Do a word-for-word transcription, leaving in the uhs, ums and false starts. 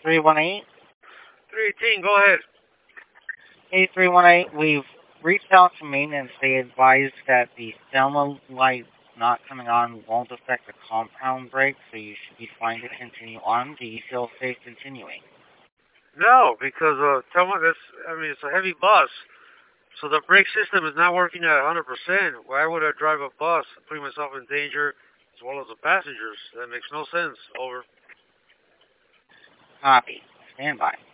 three one eight. three eighteen, go ahead. eight three one eight, we've reached out to maintenance. They advised that the thermal light not coming on won't affect the compound brake, so you should be fine to continue on. Do you feel safe continuing? No, because uh, tell me this. I mean, it's a heavy bus, so the brake system is not working at one hundred percent. Why would I drive a bus, putting myself in danger, as well as the passengers? That makes no sense. Over. Copy. Stand by.